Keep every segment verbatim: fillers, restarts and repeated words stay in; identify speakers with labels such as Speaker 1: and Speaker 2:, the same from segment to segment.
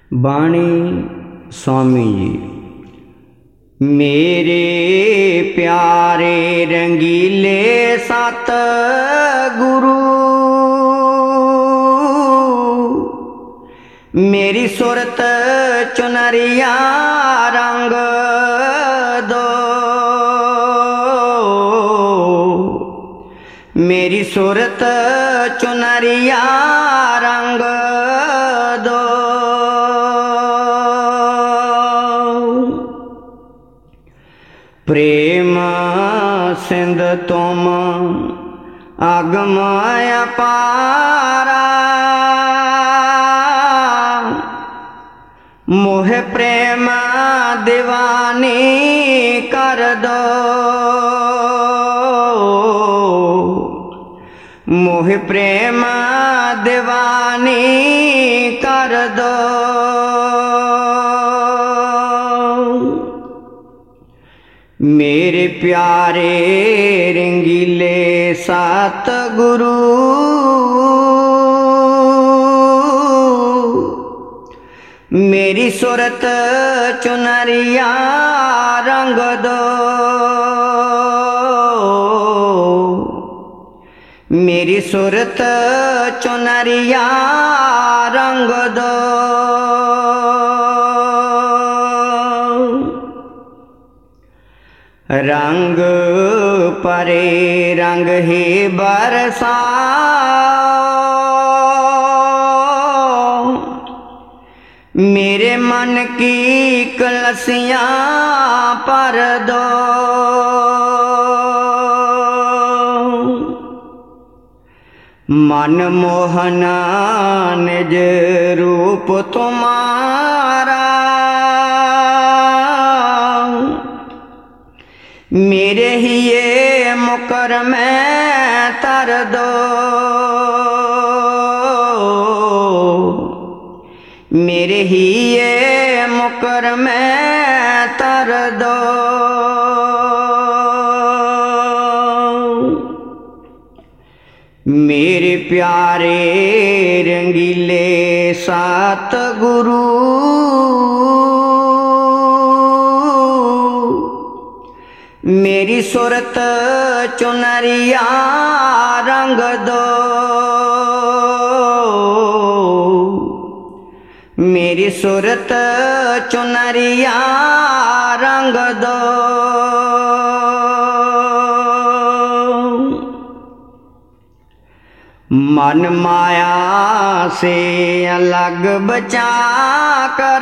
Speaker 1: बाणी स्वामी जी। मेरे प्यारे रंगीले सत गुरु, मेरी सुरत चुनरिया रंग दो, मेरी सुरत चुनरिया रंग दो। प्रेम सिंध तुम अगम अपारा, मोह प्रेम दीवानी कर दो, मोह प्रेम दीवानी कर दो। मेरे प्यारे रंगीले सत गुरु, मेरी सुरत चुनरिया रंग दो, मेरी सुरत चुनरिया रंग दो। रंग परे रंग ही बरसाओ, मेरे मन की कलसियां पर दो, मन मोहना निज रूप तुम्हारा, मेरे ही ये मुकर में तर दो, मेरे ही ये मुकर में तर दो। मेरे प्यारे रंगीले सत गुरु, मेरी सुरत चुनरिया रंग दो, मेरी सुरत चुनरिया रंग दो। मन माया से अलग बचा कर,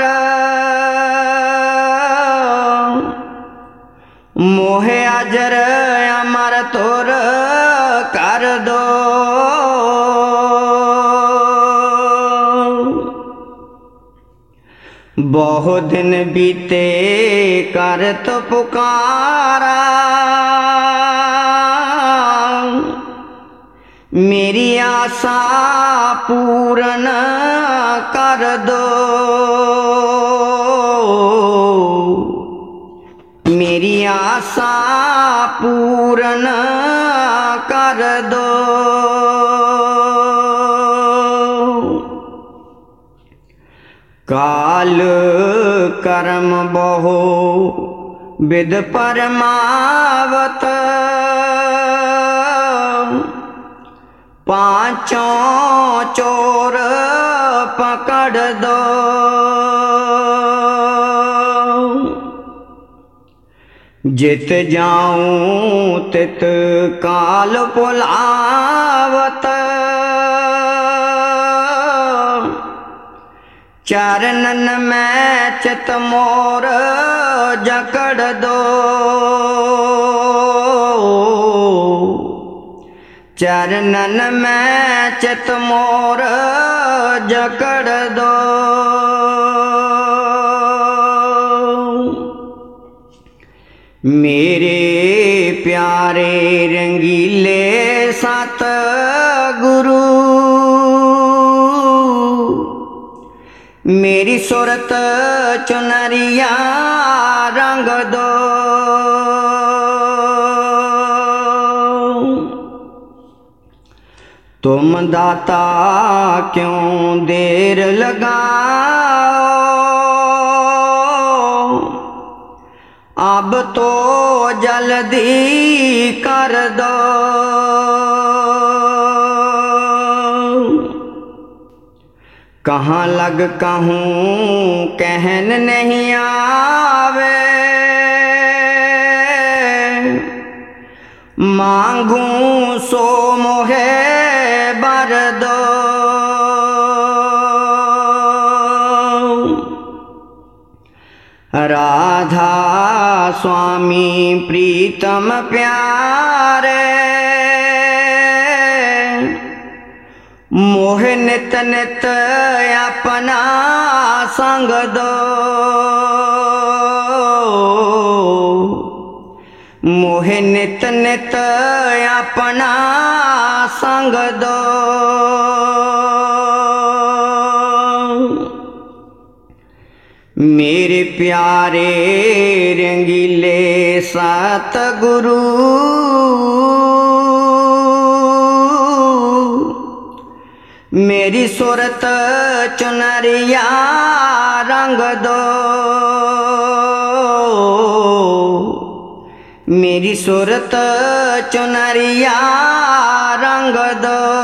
Speaker 1: मोहे अजर अमर तुर कर दो, बहुत दिन बीते करत पुकारा, मेरी आशा पूर्ण कर दो, मेरी आशा पूर्ण कर दो। काल कर्म बहु विद परमावत, पांचों चोर पकड़ दो, जित जाऊं तित काल पुलावत, चरणन में चित मोर जकड़ दो, चरणन में चित मोर जकड़ दो। मेरे प्यारे रंगीले सत गुरु, मेरी सुरत चुनरिया रंग दो, तुम दाता क्यों देर लगाओ, तो जल्दी कर दो। कहाँ लग कहूँ कहन नहीं आवे, मांगूं सो मोहे बर दो। राधा स्वामी प्रीतम प्यारे, मोहे नित नित अपना संग दो। मोहे नित नित अपना संग दो। मेरे प्यारे रंगीले सतगुरु, मेरी सूरत चुनरिया रंग दो। मेरी सूरत चुनरिया रंग दो।